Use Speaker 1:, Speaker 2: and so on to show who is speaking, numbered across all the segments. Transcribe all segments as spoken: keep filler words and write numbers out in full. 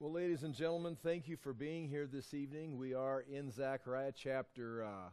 Speaker 1: Well, ladies and gentlemen, thank you for being here this evening. We are in Zechariah chapter uh,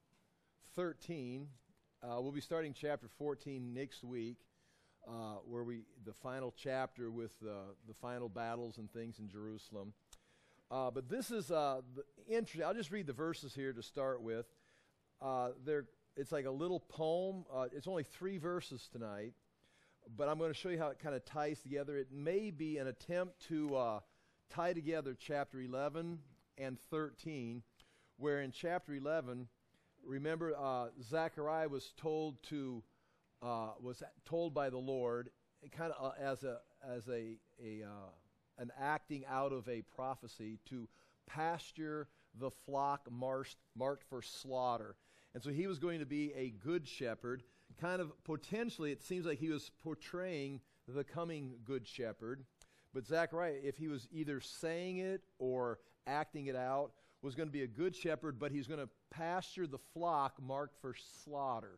Speaker 1: thirteen. Uh, we'll be starting chapter fourteen next week, uh, where we the final chapter with uh, the final battles and things in Jerusalem. Uh, but this is uh, the interesting. I'll just read the verses here to start with. Uh, there, it's like a little poem. Uh, it's only three verses tonight, but I'm going to show you how it kind of ties together. It may be an attempt to uh, tie together chapter eleven and thirteen, where in chapter eleven, remember, uh, Zechariah was told to uh, was told by the Lord, kind of uh, as a as a a uh, an acting out of a prophecy, to pasture the flock marked marked for slaughter. And so he was going to be a good shepherd. Kind of potentially, it seems like he was portraying the coming good shepherd. But Zechariah, if he was either saying it or acting it out, was going to be a good shepherd, but he's going to pasture the flock marked for slaughter.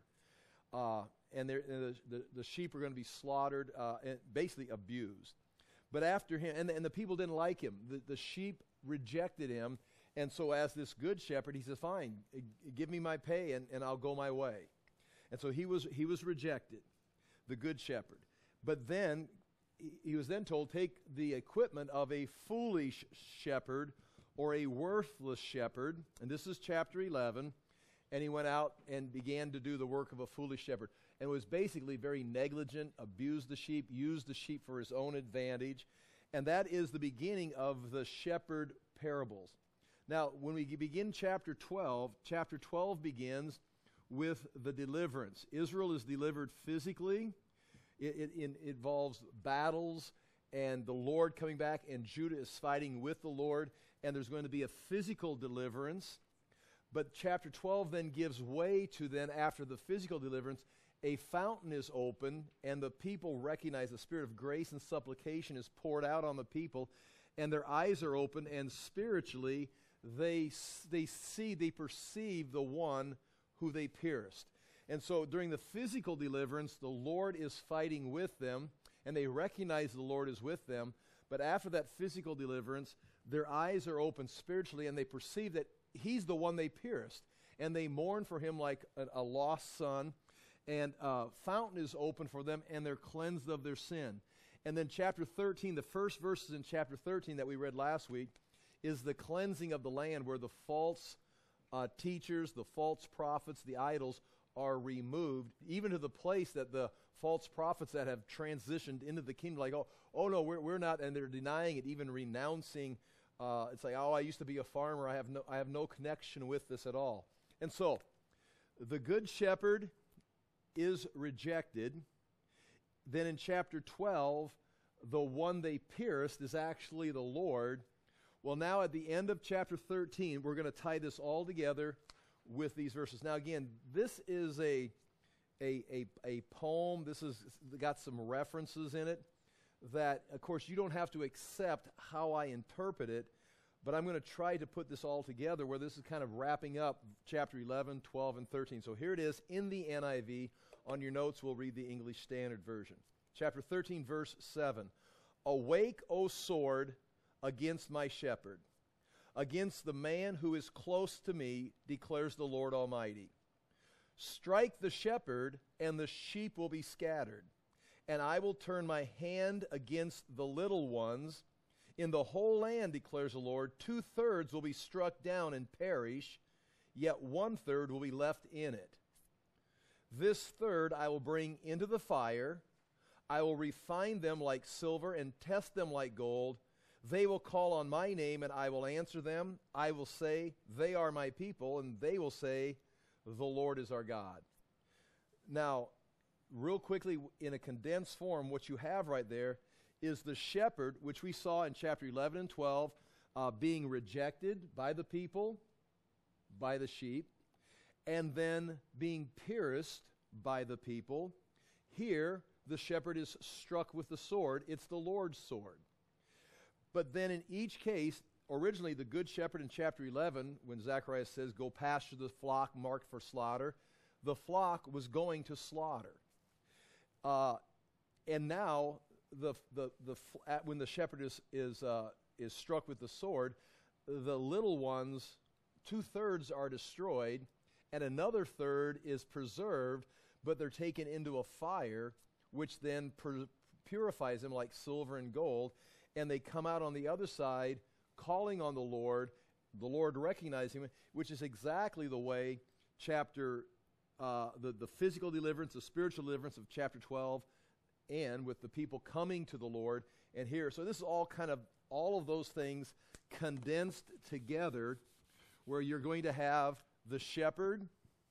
Speaker 1: Uh, and the, the, the sheep are going to be slaughtered, uh, and basically abused. But after him, and the, and the people didn't like him. The, the sheep rejected him. And so as this good shepherd, he says, fine, give me my pay and, and I'll go my way. And so he was he was rejected, the good shepherd. But then he was then told, take the equipment of a foolish shepherd or a worthless shepherd. And this is chapter eleven. And he went out and began to do the work of a foolish shepherd. And was basically very negligent, abused the sheep, used the sheep for his own advantage. And that is the beginning of the shepherd parables. Now, when we begin chapter twelve, chapter twelve begins with the deliverance. Israel is delivered physically. It, it, it involves battles and the Lord coming back, and Judah is fighting with the Lord, and there's going to be a physical deliverance. But chapter twelve then gives way to then, after the physical deliverance, a fountain is opened, and the people recognize the spirit of grace and supplication is poured out on the people, and their eyes are open, and spiritually they they see, they perceive the one who they pierced. And so during the physical deliverance, the Lord is fighting with them, and they recognize the Lord is with them. But after that physical deliverance, their eyes are open spiritually, and they perceive that he's the one they pierced. And they mourn for him like a, a lost son. And a fountain is open for them, and they're cleansed of their sin. And then chapter thirteen, the first verses in chapter thirteen that we read last week, is the cleansing of the land, where the false uh, teachers, the false prophets, the idols are removed, even to the place that the false prophets that have transitioned into the kingdom, like, oh, oh no, we're, we're not, and they're denying it, even renouncing. Uh, it's like, oh, I used to be a farmer, I have no, I have no connection with this at all. And so, the good shepherd is rejected. Then in chapter twelve, the one they pierced is actually the Lord. Well, now at the end of chapter thirteen, we're going to tie this all together with these verses. Now again, this is a a a, a poem. This has got some references in it that, of course, you don't have to accept how I interpret it, but I'm going to try to put this all together where this is kind of wrapping up chapter eleven, twelve, and thirteen. So here it is in the N I V. On your notes, we'll read the English Standard Version. Chapter thirteen, verse seven. Awake, O sword, against my shepherd, against the man who is close to me, declares the Lord Almighty. Strike the shepherd, and the sheep will be scattered, and I will turn my hand against the little ones. In the whole land, declares the Lord, two-thirds will be struck down and perish, yet one-third will be left in it. This third I will bring into the fire. I will refine them like silver and test them like gold. They will call on my name, and I will answer them. I will say, they are my people, and they will say, the Lord is our God. Now, real quickly, in a condensed form, what you have right there is the shepherd, which we saw in chapter eleven and twelve, uh, being rejected by the people, by the sheep, and then being pierced by the people. Here, the shepherd is struck with the sword. It's the Lord's sword. But then in each case, originally the good shepherd in chapter eleven, when Zechariah says, go pasture the flock marked for slaughter, the flock was going to slaughter. Uh, and now, the, the, the, when the shepherd is, is uh, is struck with the sword, the little ones, two-thirds are destroyed, and another third is preserved, but they're taken into a fire, which then pur- purifies them like silver and gold, and they come out on the other side calling on the Lord, the Lord recognizing him, which is exactly the way chapter, uh, the, the physical deliverance, the spiritual deliverance of chapter twelve, and with the people coming to the Lord. And here, so this is all kind of, all of those things condensed together, where you're going to have the shepherd.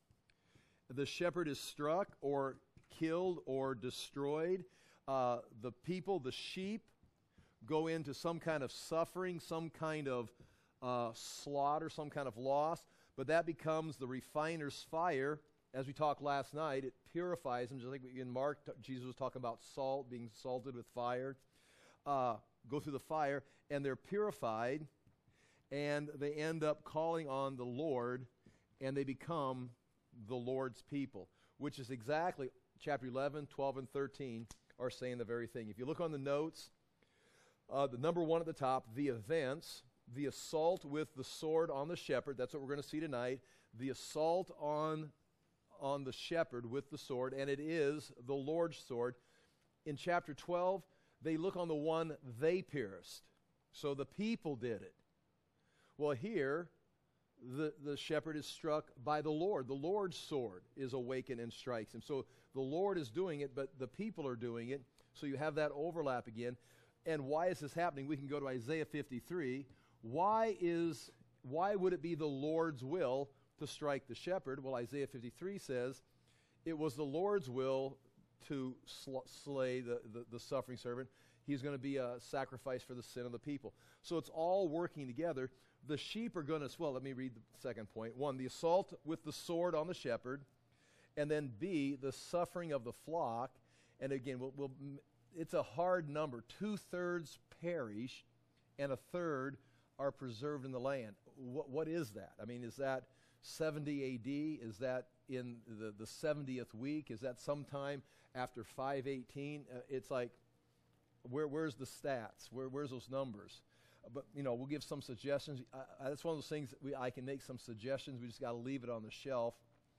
Speaker 1: The shepherd is struck or killed or destroyed. Uh, the people, the sheep, go into some kind of suffering, some kind of uh, slaughter, some kind of loss. But that becomes the refiner's fire. As we talked last night, it purifies them. Just like in Mark, Jesus was talking about salt, being salted with fire. Uh, go through the fire, and they're purified, and they end up calling on the Lord, and they become the Lord's people, which is exactly chapter eleven, twelve, and thirteen are saying the very thing. If you look on the notes, uh, the number one at the top, the events, the assault with the sword on the shepherd, that's what we're going to see tonight, the assault on, on the shepherd with the sword, and it is the Lord's sword. In chapter twelve, they look on the one they pierced. So the people did it. Well, here, the, the shepherd is struck by the Lord. The Lord's sword is awakened and strikes him. So the Lord is doing it, but the people are doing it. So you have that overlap again. And why is this happening? We can go to Isaiah fifty-three. Why is why would it be the Lord's will to strike the shepherd? Well, Isaiah fifty-three says it was the Lord's will to sl- slay the, the, the suffering servant. He's going to be a sacrifice for the sin of the people. So it's all working together. The sheep are going to, well, let me read the second point. One, the assault with the sword on the shepherd. And then B, the suffering of the flock. And again, we'll, we'll, it's a hard number. Two-thirds perish, and a third are preserved in the land. What, what is that? I mean, is that seventy A D? Is that in the, the seventieth week? Is that sometime after five eighteen? Uh, it's like, where where's the stats? Where where's those numbers? Uh, but, you know, we'll give some suggestions. I, I, that's one of those things that we, I can make some suggestions. We just got to leave it on the shelf.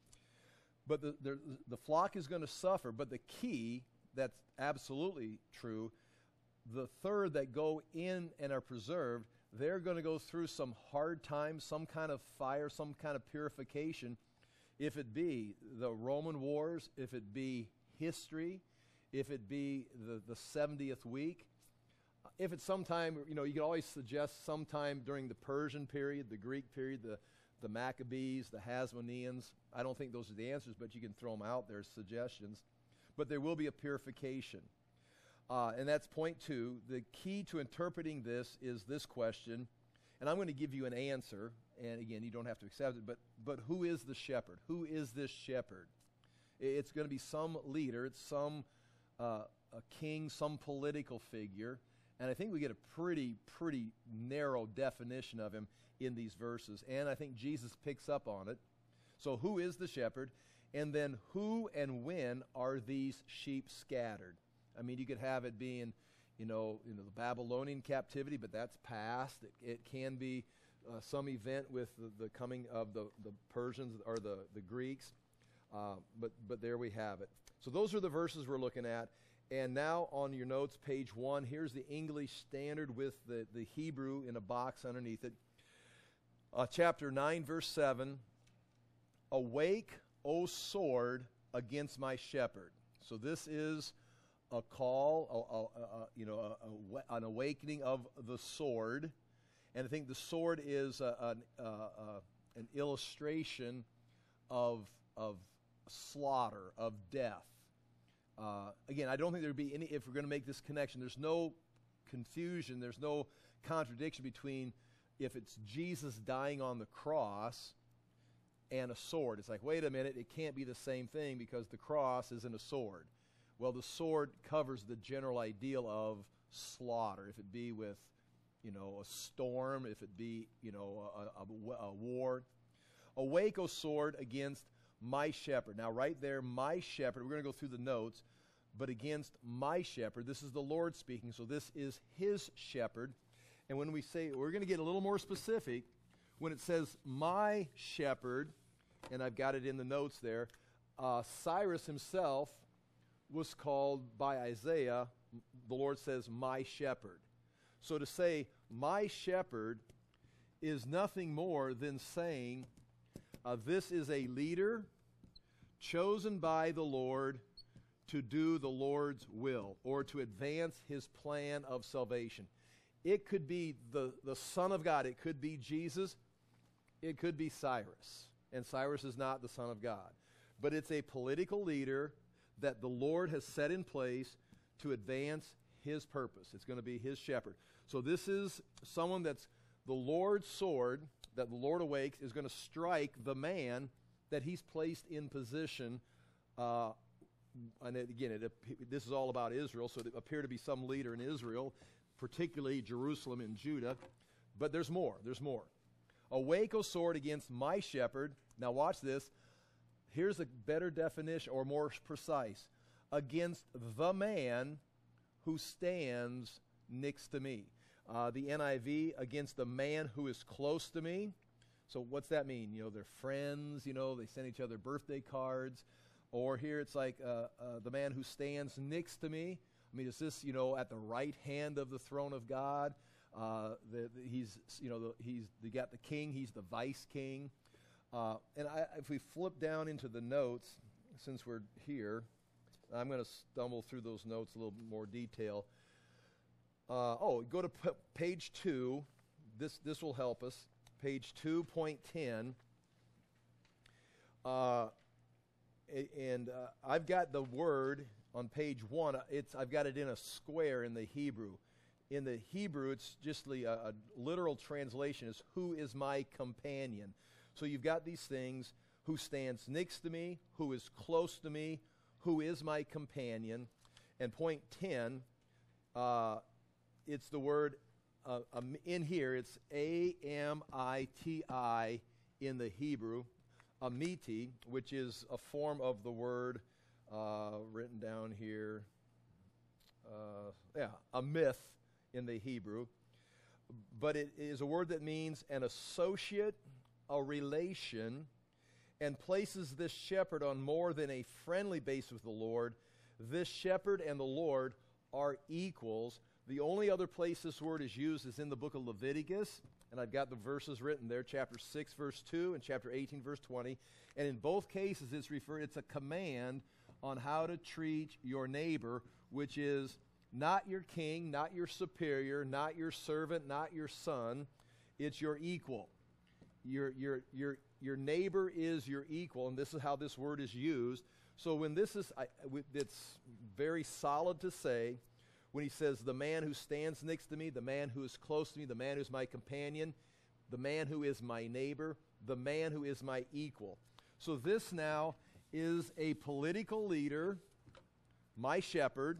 Speaker 1: But the, the, the flock is going to suffer. But the key, that's absolutely true, the third that go in and are preserved, they're going to go through some hard times, some kind of fire, some kind of purification. If it be the Roman wars, if it be history, if it be the, the seventieth week, if it's sometime, you know, you can always suggest sometime during the Persian period, the Greek period, the, the Maccabees, the Hasmoneans. I don't think those are the answers, but you can throw them out there as suggestions. But there will be a purification. Uh, and that's point two. The key to interpreting this is this question, and I'm going to give you an answer, and again, you don't have to accept it, but, but who is the shepherd? Who is this shepherd? It's going to be some leader, it's some uh, a king, some political figure, and I think we get a pretty, pretty narrow definition of him in these verses, and I think Jesus picks up on it. So who is the shepherd? And then who and when are these sheep scattered? I mean, you could have it being, you know, you know the Babylonian captivity, but that's past. It, it can be uh, some event with the, the coming of the, the Persians or the, the Greeks, uh, but, but there we have it. So those are the verses we're looking at. And now on your notes, page one, here's the English Standard with the, the Hebrew in a box underneath it. Uh, chapter nine, verse seven, awake, O sword, against my shepherd. So this is a call, a, a, a, you know, a, a, an awakening of the sword. And I think the sword is a, an, uh, uh, an illustration of, of slaughter, of death. Uh, again, I don't think there would be any, if we're going to make this connection, there's no confusion, there's no contradiction between if it's Jesus dying on the cross and a sword. It's like, wait a minute, it can't be the same thing because the cross isn't a sword. Well, the sword covers the general ideal of slaughter, if it be with, you know, a storm, if it be, you know, a, a, a war. Awake, O sword, against my shepherd. Now, right there, my shepherd, we're going to go through the notes, but against my shepherd, this is the Lord speaking, so this is his shepherd. And when we say, we're going to get a little more specific, when it says my shepherd, and I've got it in the notes there, uh, Cyrus himself was called by Isaiah, the Lord says, my shepherd. So to say, my shepherd is nothing more than saying, uh, this is a leader chosen by the Lord to do the Lord's will, or to advance his plan of salvation. It could be the, the Son of God. It could be Jesus. It could be Cyrus. And Cyrus is not the Son of God. But it's a political leader that the Lord has set in place to advance his purpose. It's going to be his shepherd. So this is someone that's the Lord's sword, that the Lord awakes, is going to strike the man that he's placed in position. Uh, and it, again, it, this is all about Israel, so it appeared to be some leader in Israel, particularly Jerusalem and Judah. But there's more. There's more. Awake, O sword, against my shepherd. Now watch this. Here's a better definition, or more precise. Against the man who stands next to me. Uh, the N I V, against the man who is close to me. So what's that mean? You know, they're friends, you know, they send each other birthday cards. Or here it's like uh, uh, the man who stands next to me. I mean, is this, you know, at the right hand of the throne of God? Uh, the, the, he's, you know, the, he's you got the king, he's the vice king. Uh, and I, if we flip down into the notes, since we're here, I'm going to stumble through those notes a little more detail. Uh, oh, go to p- page two. This this will help us. Page two point ten. Uh, and uh, I've got the word on page one. It's I've got it in a square in the Hebrew. In the Hebrew, it's just the, uh, a literal translation is, who is my companion? So you've got these things, who stands next to me, who is close to me, who is my companion. And point ten, uh, it's the word, uh, um, in here, it's A M I T I in the Hebrew, amiti, which is a form of the word uh, written down here, uh, yeah, a myth in the Hebrew. But it is a word that means an associate, a relation, and places this shepherd on more than a friendly base with the Lord. This shepherd and the Lord are equals. The only other place this word is used is in the book of Leviticus, and I've got the verses written there, chapter six, verse two, and chapter eighteen, verse twenty. And in both cases, it's referred, it's a command on how to treat your neighbor, which is not your king, not your superior, not your servant, not your son. It's your equal. Your, your, your, your neighbor is your equal, and this is how this word is used. So when this is, I, it's very solid to say, when he says, the man who stands next to me, the man who is close to me, the man who is my companion, the man who is my neighbor, the man who is my equal. So this now is a political leader, my shepherd,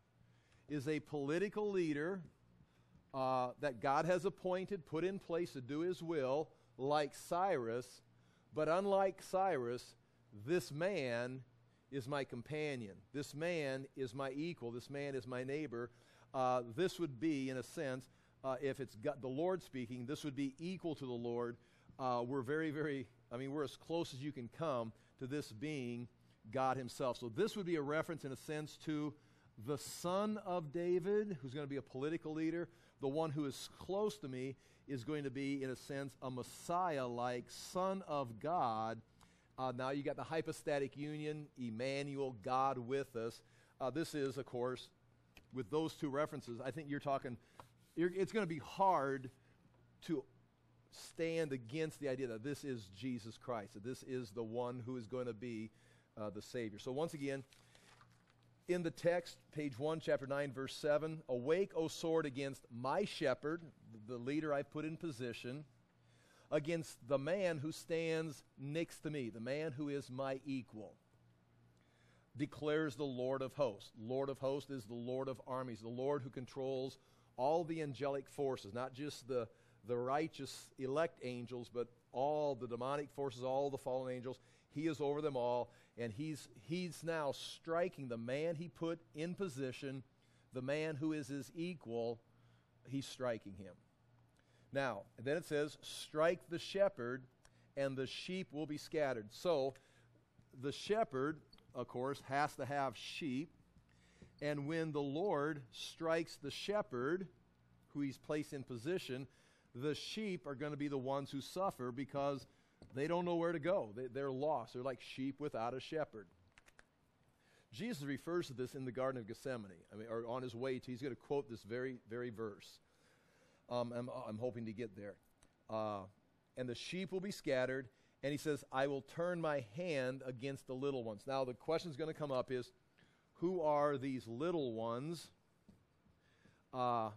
Speaker 1: is a political leader uh, that God has appointed, put in place to do his will, like Cyrus. But unlike Cyrus, this man is my companion. This man is my equal. This man is my neighbor. Uh, this would be, in a sense, uh, if it's God, the Lord speaking, this would be equal to the Lord. Uh, we're very, very, I mean, we're as close as you can come to this being God himself. So this would be a reference, in a sense, to the son of David, who's going to be a political leader. The one who is close to me is going to be, in a sense, a Messiah-like son of God. Uh, now you got the hypostatic union, Emmanuel, God with us. Uh, this is, of course, with those two references, I think you're talking, you're, it's going to be hard to stand against the idea that this is Jesus Christ, that this is the one who is going to be uh, the Savior. So once again, in the text, page one, chapter nine, verse seven, awake, O sword, against my shepherd, the leader I've put in position, against the man who stands next to me, the man who is my equal, declares the Lord of hosts. Lord of hosts is the Lord of armies, the Lord who controls all the angelic forces, not just the, the righteous elect angels, but all the demonic forces, all the fallen angels. He is over them all, and he's, he's now striking the man he put in position, the man who is his equal, he's striking him. Now, then it says, strike the shepherd, and the sheep will be scattered. So, the shepherd, of course, has to have sheep. And when the Lord strikes the shepherd, who he's placed in position, the sheep are going to be the ones who suffer because they don't know where to go. They, they're lost. They're like sheep without a shepherd. Jesus refers to this in the Garden of Gethsemane, I mean, or on his way to, he's going to quote this very, very verse. Um, I'm, I'm hoping to get there. Uh, and the sheep will be scattered, and he says, I will turn my hand against the little ones. Now, the question's going to come up is, who are these little ones? Uh,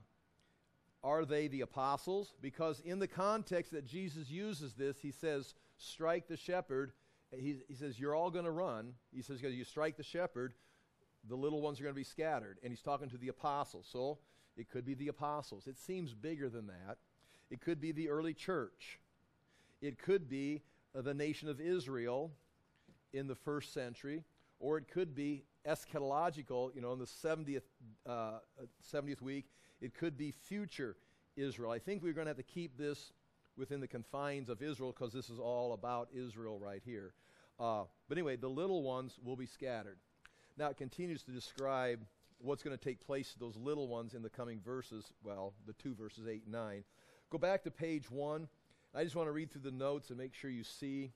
Speaker 1: are they the apostles? Because in the context that Jesus uses this, he says, strike the shepherd. He, he says, you're all going to run. He says, because you strike the shepherd, the little ones are going to be scattered. And he's talking to the apostles. So it could be the apostles. It seems bigger than that. It could be the early church. It could be uh, the nation of Israel in the first century. Or it could be eschatological, you know, in the seventieth, uh, seventieth week. It could be future Israel. I think we're going to have to keep this within the confines of Israel because this is all about Israel right here. Uh, but anyway, the little ones will be scattered. Now it continues to describe what's going to take place to those little ones in the coming verses, well, the two verses eight and nine. Go back to page one. I just want to read through the notes and make sure you see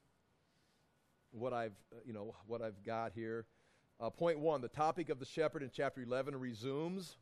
Speaker 1: what I've, uh, you know, what I've got here. Uh, point one, the topic of the shepherd in chapter eleven resumes,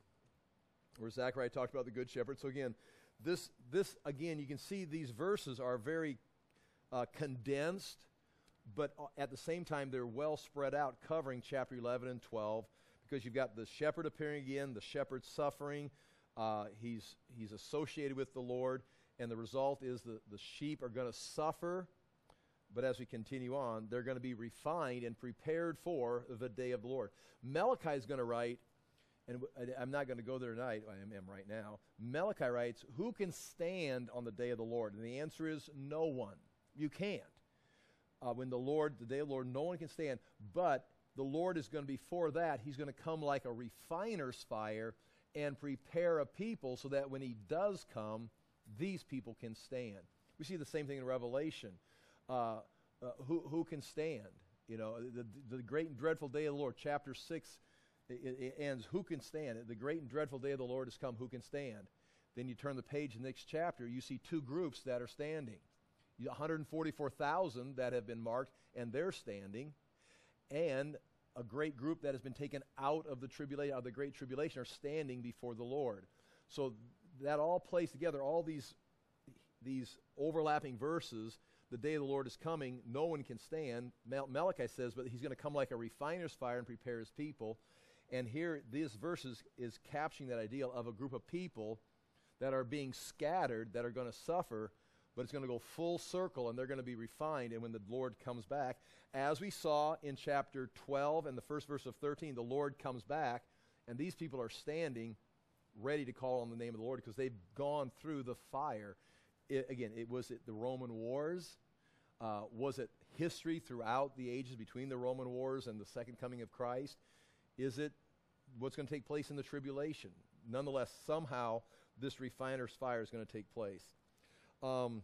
Speaker 1: where Zechariah talked about the good shepherd. So again, this, this again, you can see these verses are very uh, condensed, but at the same time, they're well spread out, covering chapter eleven and twelve, because you've got the shepherd appearing again, the shepherd suffering. Uh, he's, he's associated with the Lord, and the result is the, the sheep are going to suffer. But as we continue on, they're going to be refined and prepared for the day of the Lord. Malachi is going to write, and I'm not going to go there tonight, I am right now. Malachi writes, who can stand on the day of the Lord? And the answer is no one. You can't. Uh, when the Lord, the day of the Lord, no one can stand. But the Lord is going to be for that. He's going to come like a refiner's fire and prepare a people so that when he does come, these people can stand. We see the same thing in Revelation. Uh, uh, who, who can stand? You know, the, the great and dreadful day of the Lord, chapter six, it, it ends, who can stand? The great and dreadful day of the Lord has come, who can stand? Then you turn the page, the next chapter, you see two groups that are standing. one hundred forty-four thousand that have been marked, and they're standing, and a great group that has been taken out of the tribulation, out of the great tribulation, are standing before the Lord. So that all plays together, all these, these overlapping verses. The day of the Lord is coming. No one can stand. Mal- Malachi says, but he's going to come like a refiner's fire and prepare his people. And here, this verse is, is capturing that idea of a group of people that are being scattered, that are going to suffer, but it's going to go full circle, and they're going to be refined. And when the Lord comes back, as we saw in chapter twelve and the first verse of thirteen, the Lord comes back, and these people are standing ready to call on the name of the Lord because they've gone through the fire. It, again, it was it the Roman wars? Uh, was it history throughout the ages between the Roman wars and the second coming of Christ? Is it what's going to take place in the tribulation? Nonetheless, somehow this refiner's fire is going to take place. Um,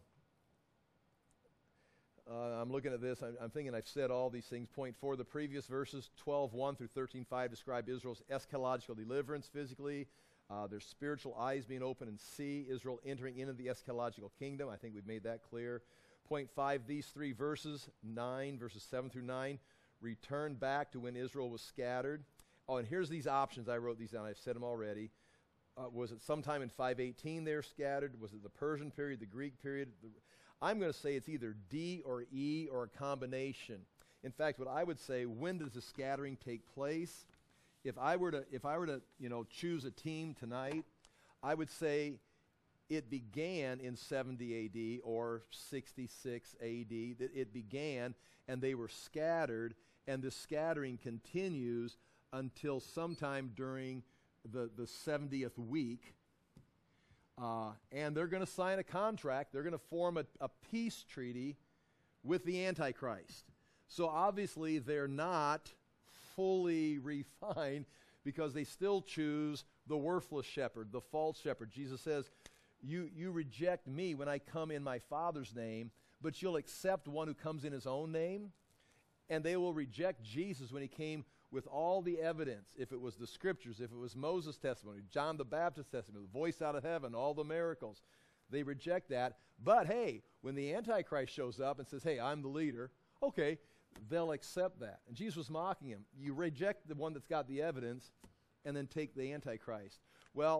Speaker 1: uh, I'm looking at this. I'm, I'm thinking I've said all these things. Point four, the previous verses, twelve one through thirteen five, describe Israel's eschatological deliverance physically. Uh, their spiritual eyes being open and see Israel entering into the eschatological kingdom. I think we've made that clear. Point five, these three verses, nine, verses seven through nine, return back to when Israel was scattered. Oh, and here's these options. I wrote these down. I've said them already. Uh, was it sometime in five eighteen they're scattered? Was it the Persian period, the Greek period? The, I'm going to say it's either D or E or a combination. In fact, what I would say, when does the scattering take place? If I were to, if I were to, you know, choose a team tonight, I would say it began in seventy A D or sixty-six A D. That it began, and they were scattered, and the scattering continues until sometime during the, the seventieth week. Uh, and they're going to sign a contract. They're going to form a, a peace treaty with the Antichrist. So obviously they're not fully refined because they still choose the worthless shepherd, the false shepherd. Jesus says, you, you reject me when I come in my Father's name, but you'll accept one who comes in his own name. And they will reject Jesus when he came with all the evidence, if it was the scriptures, if it was Moses' testimony, John the Baptist's testimony, the voice out of heaven, all the miracles. They reject that. But hey, when the Antichrist shows up and says, hey, I'm the leader, okay, they'll accept that. And Jesus was mocking him. You reject the one that's got the evidence and then take the Antichrist. Well,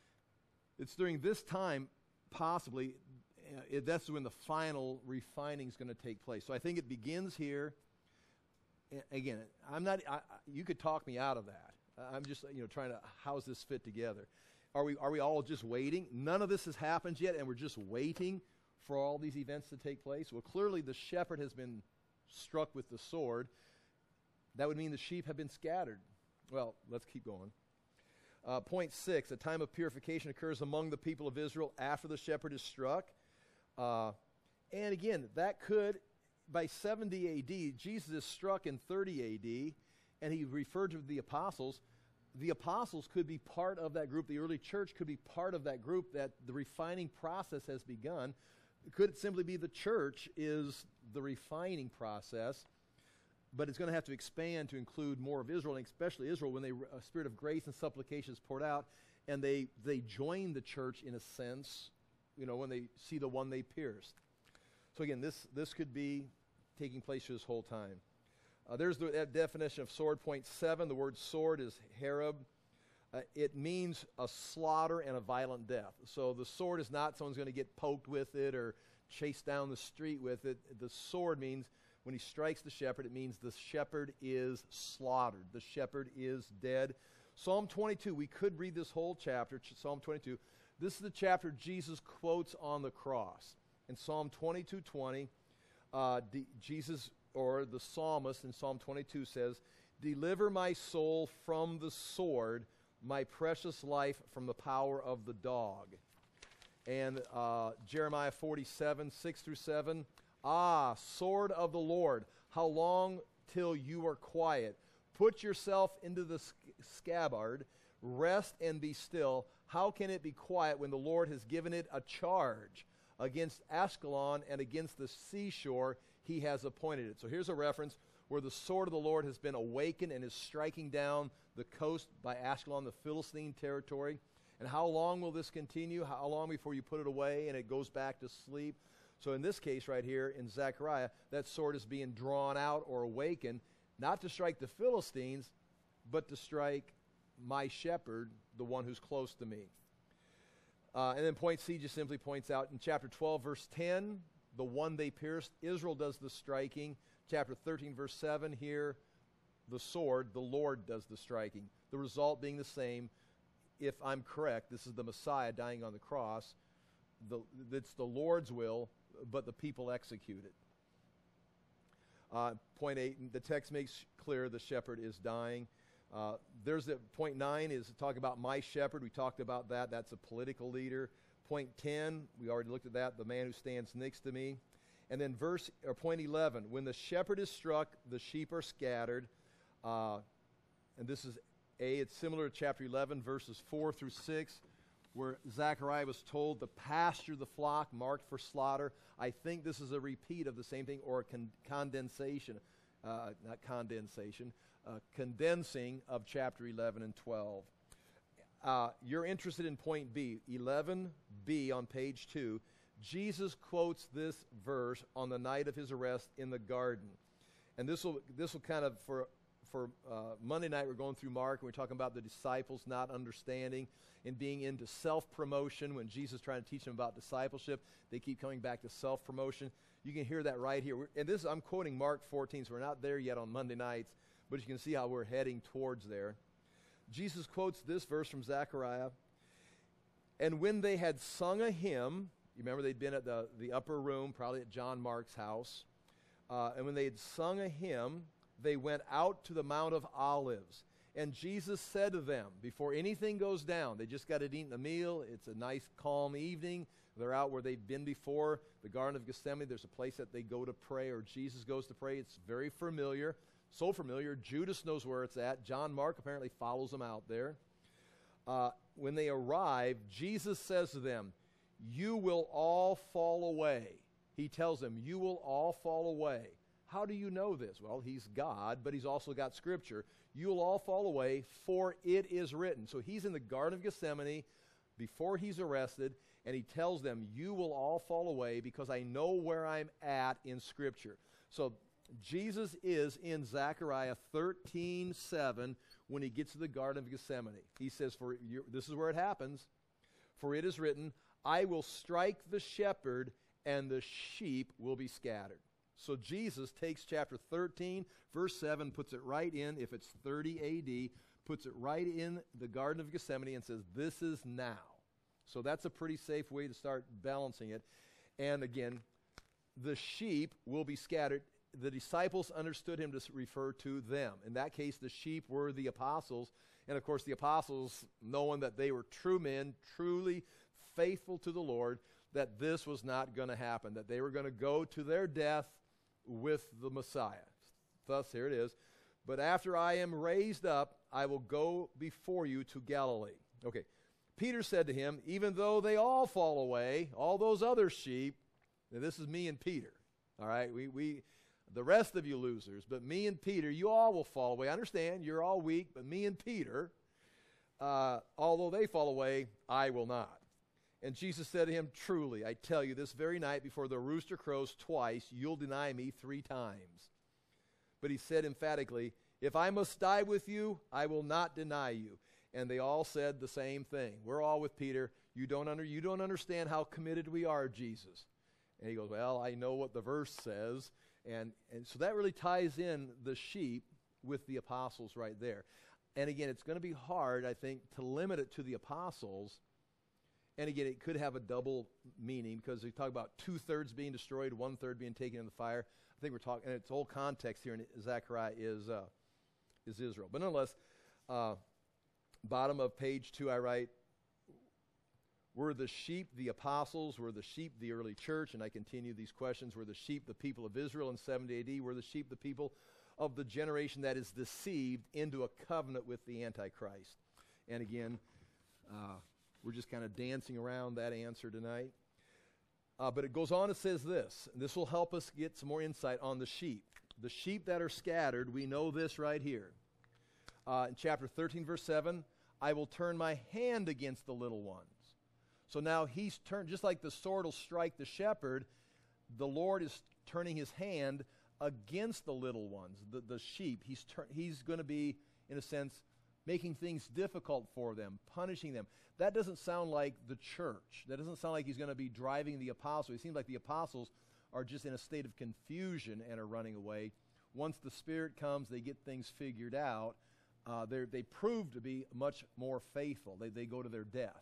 Speaker 1: it's during this time, possibly, uh, it, that's when the final refining is going to take place. So I think it begins here. Again, I'm not. I, you could talk me out of that. I'm just, you know, trying to how's this fit together. Are we? Are we all just waiting? None of this has happened yet, and we're just waiting for all these events to take place. Well, clearly the shepherd has been struck with the sword. That would mean the sheep have been scattered. Well, let's keep going. Uh, point six: a time of purification occurs among the people of Israel after the shepherd is struck, uh, and again, that could. By seventy A D, Jesus is struck in thirty A D, and he referred to the apostles. The apostles could be part of that group. The early church could be part of that group that the refining process has begun. Could it simply be the church is the refining process, but it's going to have to expand to include more of Israel, and especially Israel, when they, a spirit of grace and supplication is poured out, and they, they join the church in a sense, you know, when they see the one they pierced. So again, this, this could be taking place this whole time. Uh, there's the that definition of sword. Point seven, the word sword is harab. Uh, it means a slaughter and a violent death. So the sword is not someone's going to get poked with it or chased down the street with it. The sword means when he strikes the shepherd, it means the shepherd is slaughtered. The shepherd is dead. Psalm twenty-two, we could read this whole chapter, Psalm twenty-two. This is the chapter Jesus quotes on the cross. In Psalm twenty-two twenty, uh, de- Jesus, or the psalmist in Psalm twenty-two says, "Deliver my soul from the sword, my precious life from the power of the dog." And uh, Jeremiah forty-seven, six through seven, "Ah, sword of the Lord, how long till you are quiet? Put yourself into the sc- scabbard, rest and be still. How can it be quiet when the Lord has given it a charge? Against Ashkelon and against the seashore he has appointed it." So here's a reference where the sword of the Lord has been awakened and is striking down the coast by Ashkelon, the Philistine territory. And how long will this continue? How long before you put it away and it goes back to sleep? So in this case right here in Zechariah, that sword is being drawn out or awakened, not to strike the Philistines, but to strike my shepherd, the one who's close to me. Uh, and then point C just simply points out in chapter twelve, verse ten, the one they pierced, Israel does the striking. Chapter thirteen, verse seven, here, the sword, the Lord does the striking. The result being the same. If I'm correct, this is the Messiah dying on the cross. The, it's the Lord's will, but the people execute it. Uh, point eight, the text makes clear the shepherd is dying. Uh, there's the point nine is to talk about my shepherd. We talked about that. That's a political leader. Point ten, we already looked at that, the man who stands next to me. And then verse or point eleven, when the shepherd is struck, the sheep are scattered. Uh, and this is A, it's similar to chapter eleven, verses four through six, where Zechariah was told to pasture the flock marked for slaughter. I think this is a repeat of the same thing, or a con- condensation, uh, not condensation, uh, condensing of chapter eleven and twelve. Uh, you're interested in point B, eleven B on page two. Jesus quotes this verse on the night of his arrest in the garden. And this will this will kind of, for for uh, Monday night, we're going through Mark, and we're talking about the disciples not understanding and being into self-promotion. When Jesus is trying to teach them about discipleship, they keep coming back to self-promotion. You can hear that right here. We're, and this I'm quoting Mark fourteen, so we're not there yet on Monday nights, but you can see how we're heading towards there. Jesus quotes this verse from Zechariah. "And when they had sung a hymn," you remember they'd been at the, the upper room, probably at John Mark's house, uh, and when they had sung a hymn, they went out to the Mount of Olives. And Jesus said to them, before anything goes down, they just got to eat a meal, it's a nice calm evening, they're out where they've been before, the Garden of Gethsemane, there's a place that they go to pray, or Jesus goes to pray. It's very familiar, so familiar, Judas knows where it's at. John Mark apparently follows them out there. Uh, when they arrive, Jesus says to them, you will all fall away. He tells them, you will all fall away. How do you know this? Well, he's God, but he's also got Scripture. You will all fall away, for it is written. So he's in the Garden of Gethsemane before he's arrested, and he tells them, you will all fall away because I know where I'm at in Scripture. So Jesus is in Zechariah thirteen seven when he gets to the Garden of Gethsemane. He says, "For you, this is where it happens. For it is written, I will strike the shepherd, and the sheep will be scattered." So Jesus takes chapter thirteen, verse seven, puts it right in, if it's thirty A D, puts it right in the Garden of Gethsemane and says, this is now. So that's a pretty safe way to start balancing it. And again, the sheep will be scattered. The disciples understood him to refer to them. In that case, the sheep were the apostles. And of course, the apostles, knowing that they were true men, truly faithful to the Lord, that this was not going to happen, that they were going to go to their death with the Messiah. Thus, here it is. But after I am raised up, I will go before you to Galilee. Okay. Peter said to him, even though they all fall away, all those other sheep, now this is me and Peter. All right. We, we, the rest of you losers, but me and Peter, you all will fall away. I understand you're all weak, but me and Peter, uh, although they fall away, I will not. And Jesus said to him, truly, I tell you, this very night before the rooster crows twice, you'll deny me three times. But he said emphatically, if I must die with you, I will not deny you. And they all said the same thing. We're all with Peter. You don't, under, you don't understand how committed we are, Jesus. And he goes, well, I know what the verse says. And, and so that really ties in the sheep with the apostles right there. And again, it's going to be hard, I think, to limit it to the apostles. And again, it could have a double meaning because we talk about two-thirds being destroyed, one-third being taken in the fire. I think we're talking, and its whole context here in Zechariah is, uh, is Israel. But nonetheless, uh, bottom of page two, I write, were the sheep the apostles? Were the sheep the early church? And I continue these questions. Were the sheep the people of Israel in seventy A D? Were the sheep the people of the generation that is deceived into a covenant with the Antichrist? And again, uh, we're just kind of dancing around that answer tonight. Uh, but it goes on and says this, and this will help us get some more insight on the sheep. The sheep that are scattered, we know this right here. Uh, in chapter thirteen, verse seven, I will turn my hand against the little ones. So now he's turned, just like the sword will strike the shepherd, the Lord is turning his hand against the little ones, the, the sheep. He's, tur- he's going to be, in a sense, making things difficult for them, punishing them. That doesn't sound like the church. That doesn't sound like he's going to be driving the apostles. It seems like the apostles are just in a state of confusion and are running away. Once the Spirit comes, they get things figured out. Uh, they prove to be much more faithful. They, they go to their death.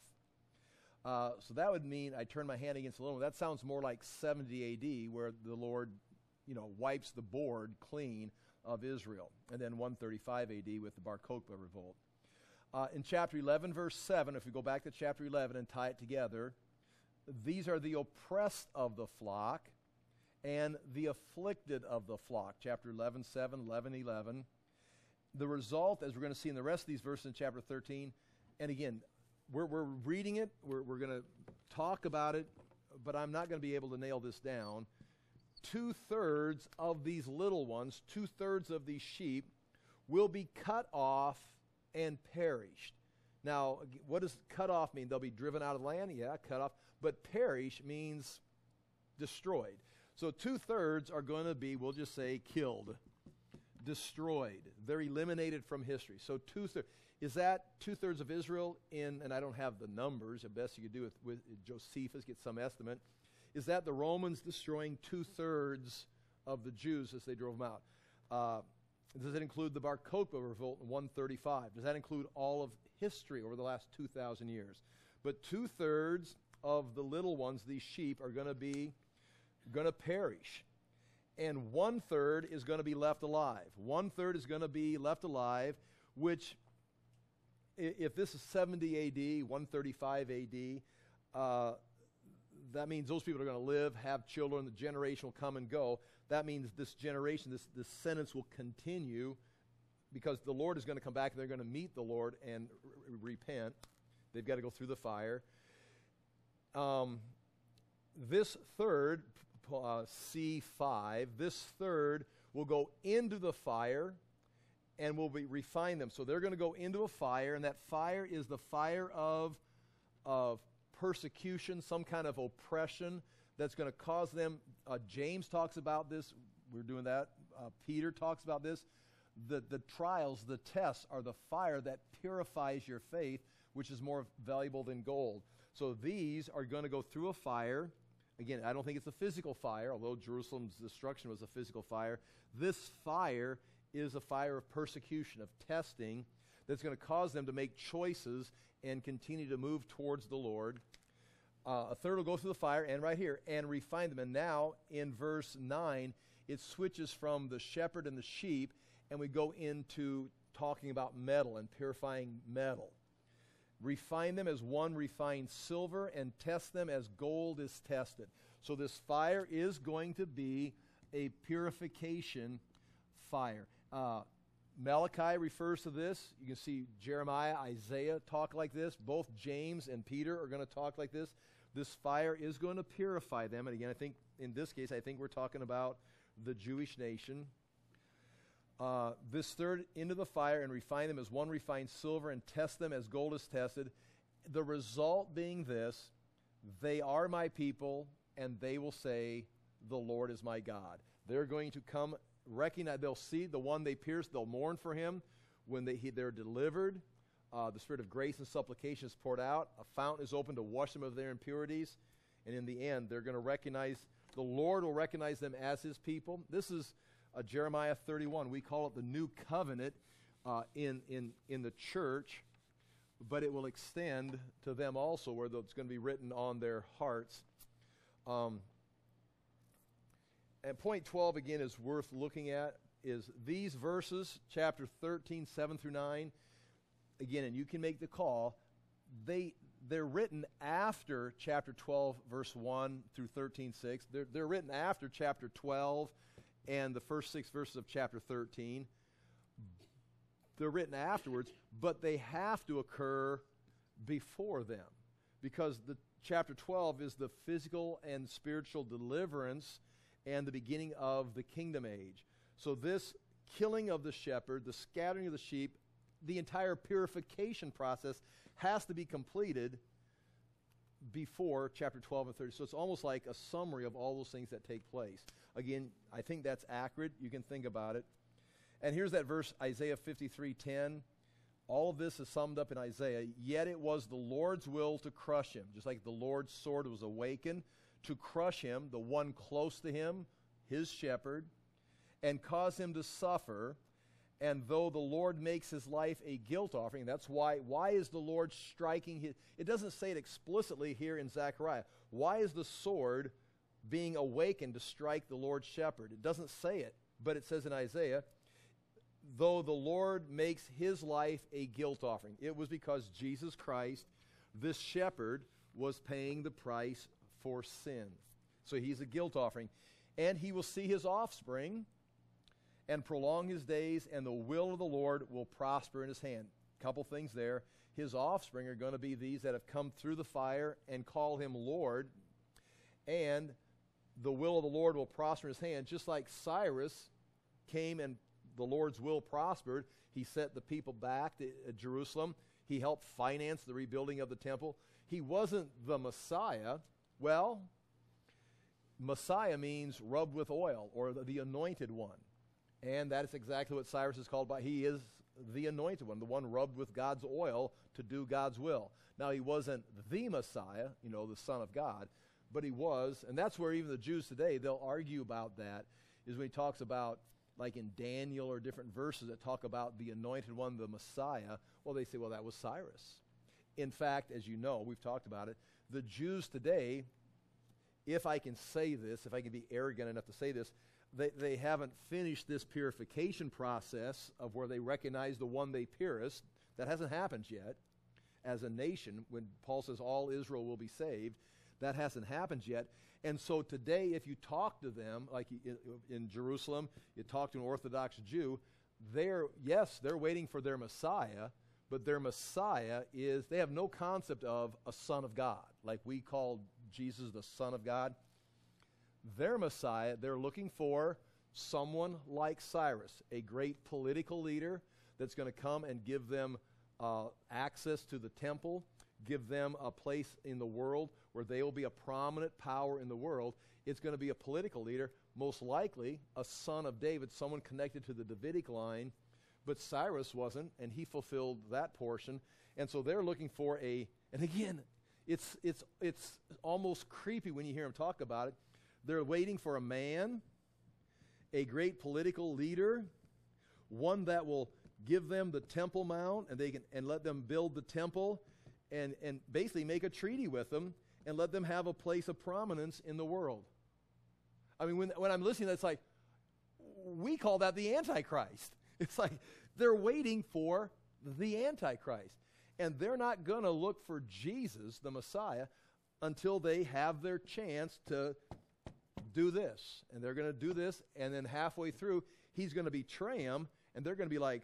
Speaker 1: Uh, so that would mean I turn my hand against the little one. That sounds more like seventy A D, where the Lord, you know, wipes the board clean of Israel. And then one thirty-five A D with the Bar Kokhba revolt. Uh, in chapter eleven, verse seven, if we go back to chapter eleven and tie it together, these are the oppressed of the flock and the afflicted of the flock. Chapter eleven, seven, eleven, eleven. The result, as we're going to see in the rest of these verses in chapter thirteen, and again, we're, we're reading it, we're, we're going to talk about it, but I'm not going to be able to nail this down. Two-thirds of these little ones, two-thirds of these sheep, will be cut off and perished. Now, what does cut off mean? They'll be driven out of the land? Yeah, cut off. But perish means destroyed. So two-thirds are going to be, we'll just say, killed, destroyed. They're eliminated from history. So two-thirds. Is that two-thirds of Israel in, and I don't have the numbers, the best you could do with, with Josephus, get some estimate. Is that the Romans destroying two-thirds of the Jews as they drove them out? Uh, does it include the Bar Kokhba revolt in one thirty-five? Does that include all of history over the last two thousand years? But two-thirds of the little ones, these sheep, are going to be going to perish. And one-third is going to be left alive. One-third is going to be left alive, which, if this is seventy A D, one thirty-five A D, uh, that means those people are going to live, have children, the generation will come and go. That means this generation, this, this sentence will continue because the Lord is going to come back and they're going to meet the Lord and r- repent. They've got to go through the fire. Um, this third, uh, C five, this third will go into the fire and will be refine them. So they're going to go into a fire, and that fire is the fire of, of persecution, some kind of oppression that's going to cause them. Uh, James talks about this. We're doing that. Uh, Peter talks about this. The, the trials, the tests are the fire that purifies your faith, which is more valuable than gold. So these are going to go through a fire. Again, I don't think it's a physical fire, although Jerusalem's destruction was a physical fire. This fire is a fire of persecution, of testing, that's going to cause them to make choices and continue to move towards the Lord. Uh, a third will go through the fire, and right here, and refine them. And now, in verse nine, it switches from the shepherd and the sheep, and we go into talking about metal and purifying metal. Refine them as one refines silver, and test them as gold is tested. So this fire is going to be a purification fire. Uh, Malachi refers to this. You can see Jeremiah, Isaiah talk like this. Both James and Peter are going to talk like this. This fire is going to purify them. And again, I think in this case, I think we're talking about the Jewish nation. Uh, this third into the fire and refine them as one refines silver, and test them as gold is tested. The result being this: they are my people, and they will say, the Lord is my God. They're going to come recognize, they'll see the one they pierced, they'll mourn for him. When they, he, they're delivered, uh, the spirit of grace and supplication is poured out. A fountain is opened to wash them of their impurities. And in the end, they're going to recognize, the Lord will recognize them as his people. This is uh, Jeremiah thirty-one. We call it the new covenant uh, in, in, in the church, but it will extend to them also, where it's going to be written on their hearts. Um, and point twelve, again, is worth looking at, is these verses, chapter thirteen, seven through nine, again, and you can make the call, they, they're written after chapter twelve, verse one through thirteen, six. They're, they're written after chapter twelve and the first six verses of chapter thirteen. They're written afterwards, but they have to occur before them, because the chapter twelve is the physical and spiritual deliverance and the beginning of the kingdom age. So this killing of the shepherd, the scattering of the sheep, the entire purification process has to be completed before chapter twelve and thirty. So it's almost like a summary of all those things that take place. Again, I think that's accurate. You can think about it. And here's that verse, Isaiah fifty-three ten. All of this is summed up in Isaiah. Yet it was the Lord's will to crush him. Just like the Lord's sword was awakened to crush him, the one close to him, his shepherd, and cause him to suffer. And though the Lord makes his life a guilt offering, that's why, why is the Lord striking his, it doesn't say it explicitly here in Zechariah. Why is the sword being awakened to strike the Lord's shepherd? It doesn't say it, but it says in Isaiah, though the Lord makes his life a guilt offering. It was because Jesus Christ, this shepherd, was paying the price for sin. So he's a guilt offering. And he will see his offspring and prolong his days, and the will of the Lord will prosper in his hand. Couple things there. His offspring are going to be these that have come through the fire and call him Lord. And the will of the Lord will prosper in his hand, just like Cyrus came and the Lord's will prospered. He sent the people back to uh, Jerusalem. He helped finance the rebuilding of the temple. He wasn't the Messiah. Well, Messiah means rubbed with oil, or the, the anointed one. And that is exactly what Cyrus is called by. He is the anointed one, the one rubbed with God's oil to do God's will. Now, he wasn't the Messiah, you know, the Son of God, but he was, and that's where even the Jews today, they'll argue about that, is when he talks about, like in Daniel or different verses that talk about the anointed one, the Messiah, well, they say, well, that was Cyrus. In fact, as you know, we've talked about it, the Jews today, if I can say this, if I can be arrogant enough to say this, they, they haven't finished this purification process of where they recognize the one they pierced. That hasn't happened yet. As a nation, when Paul says all Israel will be saved, that hasn't happened yet. And so today, if you talk to them, like in, in Jerusalem, you talk to an Orthodox Jew, they're, yes, they're waiting for their Messiah, but their Messiah is, they have no concept of a son of God, like we call Jesus the Son of God. Their Messiah, they're looking for someone like Cyrus, a great political leader that's going to come and give them uh, access to the temple, give them a place in the world where they will be a prominent power in the world. It's going to be a political leader, most likely a son of David, someone connected to the Davidic line, but Cyrus wasn't, and he fulfilled that portion. And so they're looking for a, and again, it's it's it's almost creepy when you hear them talk about it. They're waiting for a man, a great political leader, one that will give them the Temple Mount, and they can and let them build the temple, and and basically make a treaty with them and let them have a place of prominence in the world. I mean, when when I'm listening, that's like, we call that the Antichrist. It's like they're waiting for the Antichrist. And they're not going to look for Jesus, the Messiah, until they have their chance to do this. And they're going to do this, and then halfway through, he's going to betray them, and they're going to be like,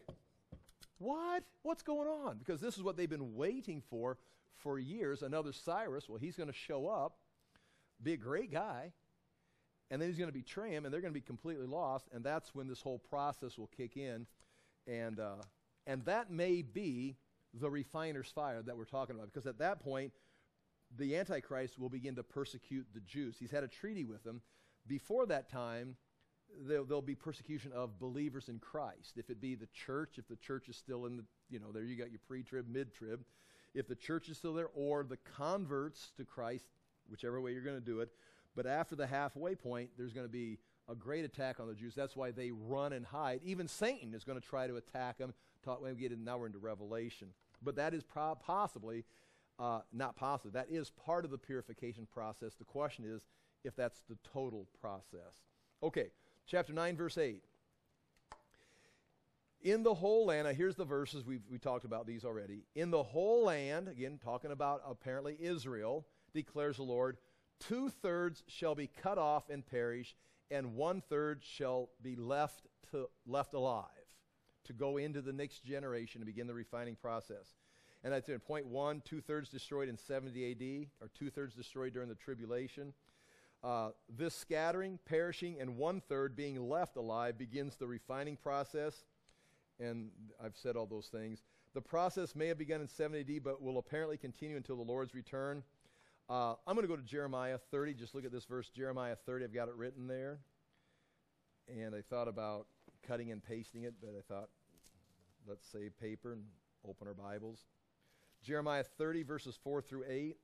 Speaker 1: what? What's going on? Because this is what they've been waiting for for years. Another Cyrus, well, he's going to show up, be a great guy, and then he's going to betray him, and they're going to be completely lost, and that's when this whole process will kick in. And uh, and that may be the refiner's fire that we're talking about, because at that point, the Antichrist will begin to persecute the Jews. He's had a treaty with them. Before that time, there, there'll be persecution of believers in Christ. If it be the church, if the church is still in the, you know, there you got your pre-trib, mid-trib. If the church is still there, or the converts to Christ, whichever way you're going to do it. But after the halfway point, there's going to be a great attack on the Jews. That's why they run and hide. Even Satan is going to try to attack them. Talk, when we get in, now we're into Revelation. But that is pro- possibly, uh, not possibly, that is part of the purification process. The question is if that's the total process. Okay, chapter nine, verse eight. In the whole land, now here's the verses, we've we talked about these already. In the whole land, again, talking about apparently Israel, declares the Lord, two-thirds shall be cut off and perish, and one-third shall be left to left alive, to go into the next generation and begin the refining process. And that's in point one, two-thirds destroyed in seventy A D, or two-thirds destroyed during the tribulation. Uh, this scattering, perishing, and one-third being left alive begins the refining process. And I've said all those things. The process may have begun in seventy A D, but will apparently continue until the Lord's return. Uh, I'm going to go to Jeremiah thirty. Just look at this verse, Jeremiah thirty. I've got it written there. And I thought about cutting and pasting it, but I thought, let's save paper and open our Bibles. Jeremiah thirty, verses four through eight.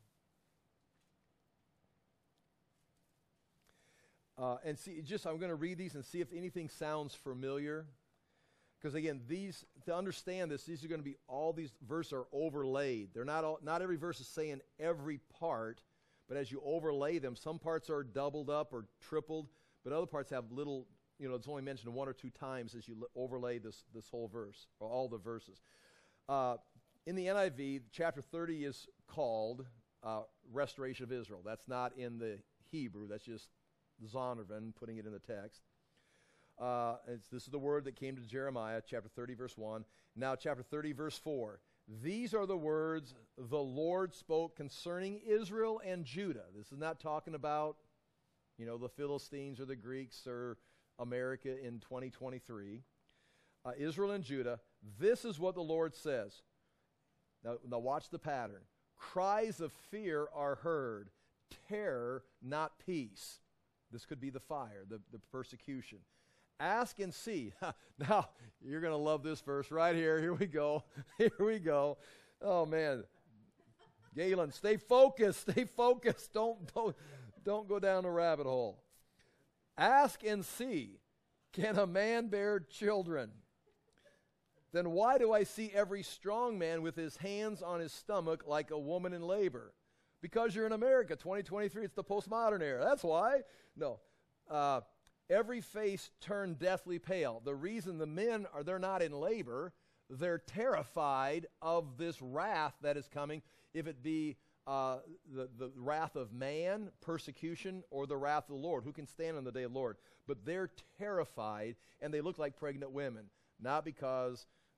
Speaker 1: Uh, and see, just I'm going to read these and see if anything sounds familiar. Because again, these, to understand this, these are going to be, all these verses are overlaid. They're not all, not every verse is saying every part, but as you overlay them, some parts are doubled up or tripled, but other parts have little, you know, it's only mentioned one or two times as you l- overlay this, this whole verse, or all the verses. Uh, in the N I V, chapter thirty is called uh, Restoration of Israel. That's not in the Hebrew, that's just Zondervan putting it in the text. Uh, it's, this is the word that came to Jeremiah, chapter thirty, verse one. Now, chapter thirty, verse four. These are the words the Lord spoke concerning Israel and Judah. This is not talking about, you know, the Philistines or the Greeks or America in twenty twenty-three. Uh, Israel and Judah, this is what the Lord says. Now, now watch the pattern. Cries of fear are heard, terror, not peace. This could be the fire, the, the persecution. Ask and see. Now, you're going to love this verse right here. Here we go. Here we go. Oh, man. Galen, stay focused. Stay focused. Don't, don't, don't go down a rabbit hole. Ask and see. Can a man bear children? Then why do I see every strong man with his hands on his stomach like a woman in labor? Because you're in America, twenty twenty-three. It's the postmodern era. That's why. No. Uh, every face turned deathly pale. The reason the men are, they're not in labor, they're terrified of this wrath that is coming, if it be uh, the, the wrath of man, persecution, or the wrath of the Lord. Who can stand on the day of the Lord? But they're terrified, and they look like pregnant women. Not because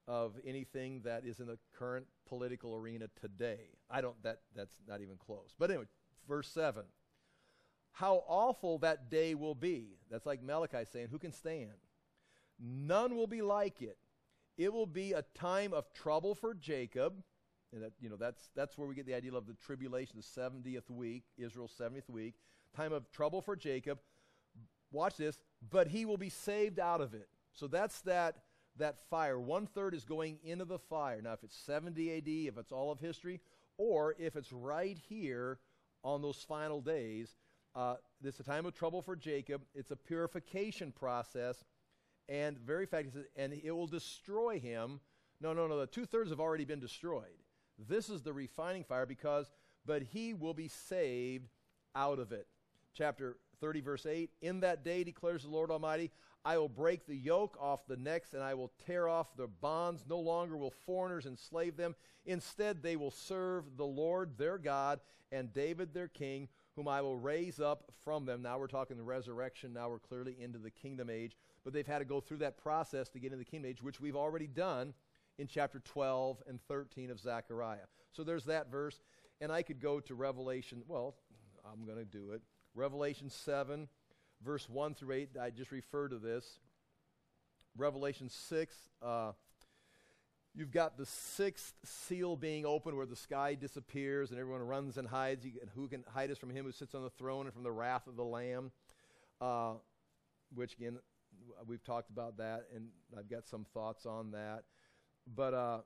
Speaker 1: of anything that is in the current political arena today. I don't, that, that's not even close. But anyway, verse seven. How awful that day will be. That's like Malachi saying, who can stand? None will be like it. It will be a time of trouble for Jacob. And that, you know, that's, that's where we get the idea of the tribulation, the seventieth week, Israel's seventieth week. Time of trouble for Jacob. Watch this. But he will be saved out of it. So that's that, that fire. One third is going into the fire. Now, if it's seventy A D, if it's all of history, or if it's right here on those final days, uh, this is a time of trouble for Jacob. It's a purification process. And very fact, he says, and it will destroy him. No, no, no, the two-thirds have already been destroyed. This is the refining fire because, but he will be saved out of it. Chapter thirty, verse eight, in that day declares the Lord Almighty, I will break the yoke off the necks and I will tear off the bonds. No longer will foreigners enslave them. Instead, they will serve the Lord their God and David their king, whom I will raise up from them. Now we're talking the resurrection. Now we're clearly into the kingdom age. But they've had to go through that process to get into the kingdom age, which we've already done in chapter twelve and thirteen of Zechariah. So there's that verse. And I could go to Revelation. Well, I'm going to do it. Revelation seven, verse one through eight. I just referred to this. Revelation six. Uh, you've got the sixth seal being opened where the sky disappears and everyone runs and hides. You, and who can hide us from him who sits on the throne and from the wrath of the Lamb? Uh, which, again, we've talked about that, and I've got some thoughts on that. But uh,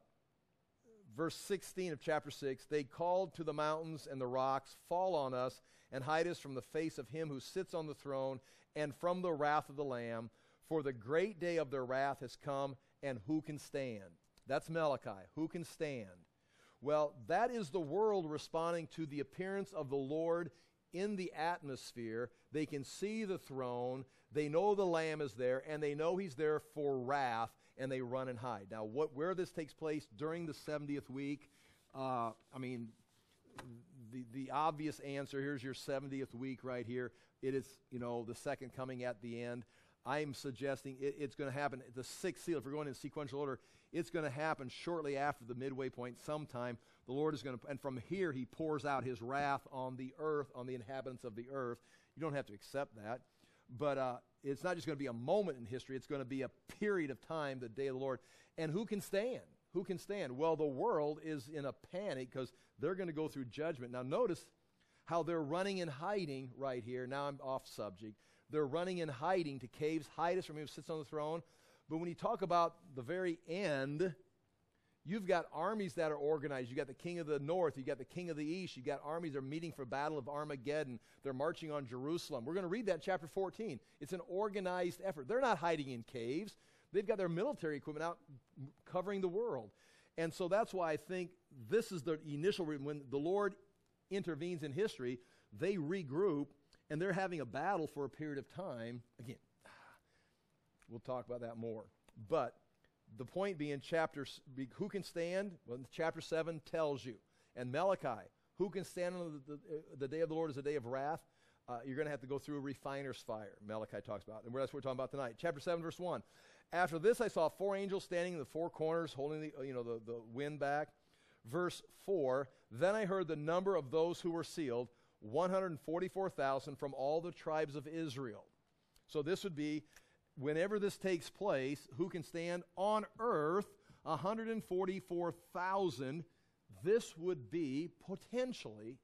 Speaker 1: verse sixteen of chapter six, they called to the mountains and the rocks, fall on us and hide us from the face of him who sits on the throne and from the wrath of the Lamb, for the great day of their wrath has come, and who can stand? That's Malachi. Who can stand? Well, that is the world responding to the appearance of the Lord in the atmosphere. They can see the throne, they know the Lamb is there, and they know he's there for wrath, and they run and hide. Now, what, where this takes place during the seventieth week, uh, I mean, the, the obvious answer, here's your seventieth week right here. It is, you know, the second coming at the end. I'm suggesting it, it's going to happen, the sixth seal, if we're going in sequential order, it's going to happen shortly after the midway point sometime. The Lord is going to, and from here he pours out his wrath on the earth, on the inhabitants of the earth. You don't have to accept that. But uh, it's not just going to be a moment in history. It's going to be a period of time, the day of the Lord. And who can stand? Who can stand? Well, the world is in a panic because they're going to go through judgment. Now, notice how they're running and hiding right here. Now I'm off subject. They're running and hiding to caves. Hide us from him who sits on the throne. But when you talk about the very end, you've got armies that are organized. You've got the king of the north. You've got the king of the east. You've got armies that are meeting for battle of Armageddon. They're marching on Jerusalem. We're going to read that in chapter fourteen. It's an organized effort. They're not hiding in caves. They've got their military equipment out covering the world. And so that's why I think this is the initial, when the Lord intervenes in history, they regroup, and they're having a battle for a period of time. Again, we'll talk about that more. But the point being, chapter, who can stand? Well, chapter seven tells you. And Malachi, who can stand on the, the, the day of the Lord is a day of wrath? Uh, you're going to have to go through a refiner's fire, Malachi talks about. And that's what we're talking about tonight. Chapter seven, verse one. After this, I saw four angels standing in the four corners, holding the, you know, the, the wind back. Verse four, then I heard the number of those who were sealed, one hundred forty-four thousand from all the tribes of Israel. So this would be, whenever this takes place, who can stand on earth? one hundred forty-four thousand. This would be potentially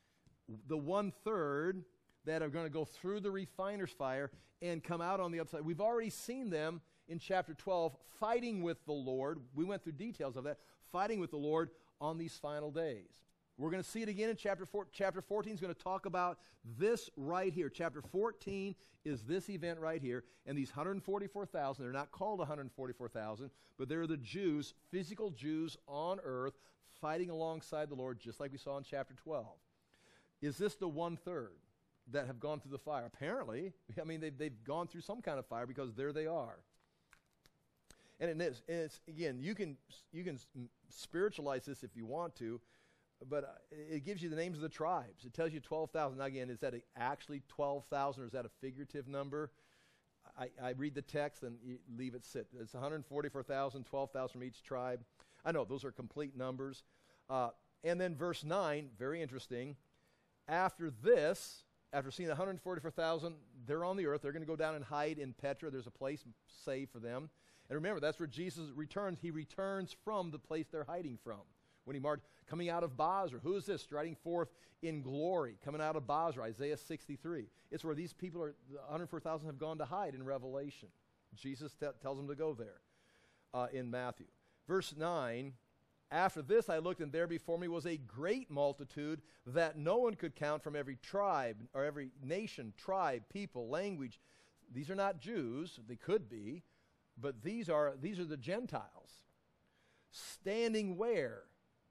Speaker 1: the one-third that are going to go through the refiner's fire and come out on the other side. We've already seen them in chapter twelve fighting with the Lord. We went through details of that, fighting with the Lord on these final days. We're going to see it again in chapter four. Chapter fourteen is going to talk about this right here. Chapter fourteen is this event right here. And these one hundred forty-four thousand, they're not called one hundred forty-four thousand, but they're the Jews, physical Jews on earth, fighting alongside the Lord, just like we saw in chapter twelve. Is this the one-third that have gone through the fire? Apparently. I mean, they've, they've gone through some kind of fire because there they are. And it is, it's, again, you can, you can spiritualize this if you want to, but uh, it gives you the names of the tribes. It tells you twelve thousand. Now, again, is that a, actually twelve thousand, or is that a figurative number? I, I read the text and you leave it sit. It's one hundred forty-four thousand, twelve thousand from each tribe. I know, those are complete numbers. Uh, and then verse nine, very interesting. After this, after seeing the one hundred forty-four thousand, they're on the earth. They're going to go down and hide in Petra. There's a place saved for them. And remember, that's where Jesus returns. He returns from the place they're hiding from. When he marched, coming out of Basra. Who is this striding forth in glory? Coming out of Basra, Isaiah sixty-three. It's where these people, are, the one hundred four thousand, have gone to hide in Revelation. Jesus t- tells them to go there uh, in Matthew. Verse nine, after this I looked, and there before me was a great multitude that no one could count, from every tribe, or every nation, tribe, people, language. These are not Jews. They could be. But these are, these are the Gentiles. Standing where?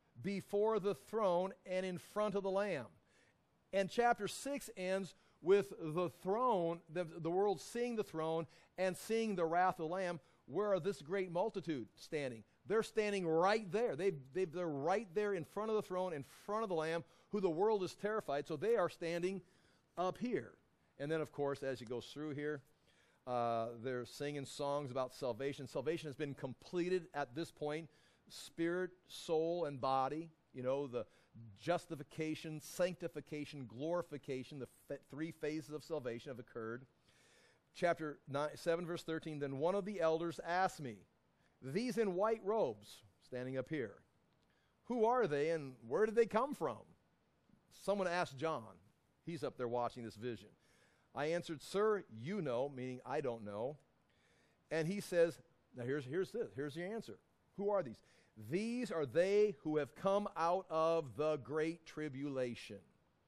Speaker 1: Before the throne and in front of the Lamb. And chapter six ends with the throne, the, the world seeing the throne and seeing the wrath of the Lamb. Where are this great multitude standing? They're standing right there. They've, they've, they're right there in front of the throne, in front of the Lamb, who the world is terrified. So they are standing up here. And then, of course, as he goes through here, uh, they're singing songs about salvation. Salvation has been completed at this point. Spirit, soul, and body, you know, the justification, sanctification, glorification, the f- three phases of salvation have occurred. Chapter nine, seven, verse thirteen, then one of the elders asked me, these in white robes, standing up here, who are they and where did they come from? Someone asked John. He's up there watching this vision. I answered, sir, you know, meaning I don't know. And he says, now here's, here's this, here's the answer. Who are these? These are they who have come out of the great tribulation.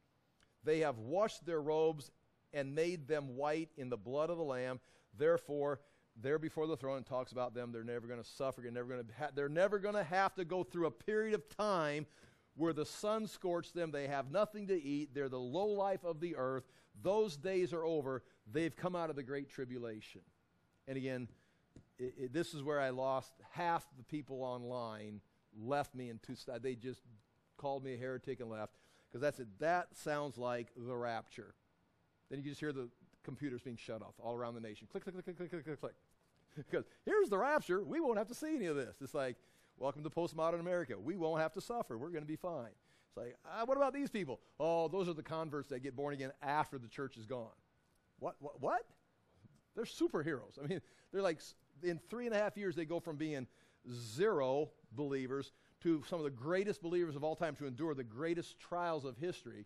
Speaker 1: They have washed their robes and made them white in the blood of the Lamb. Therefore, they're before the throne and talks about them. They're never going to suffer. They're never going to ha- they're never going to have to go through a period of time where the sun scorched them. They have nothing to eat. They're the low life of the earth. Those days are over. They've come out of the great tribulation. And again, It, it, this is where I lost half the people online, left me in two st- They just called me a heretic and left. Because that's it. That sounds like the rapture. Then you just hear the computers being shut off all around the nation. Click, click, click, click, click, click, click, click. Because here's the rapture. We won't have to see any of this. It's like, welcome to postmodern America. We won't have to suffer. We're going to be fine. It's like, ah, what about these people? Oh, those are the converts that get born again after the church is gone. What? What? What? They're superheroes. I mean, they're like... In three and a half years, they go from being zero believers to some of the greatest believers of all time, to endure the greatest trials of history.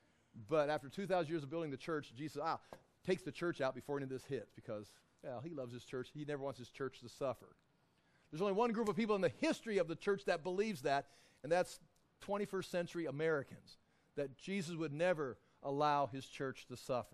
Speaker 1: But after two thousand years of building the church, Jesus ah, takes the church out before any of this hits because, well, he loves his church. He never wants his church to suffer. There's only one group of people in the history of the church that believes that, and that's twenty-first century Americans, that Jesus would never allow his church to suffer.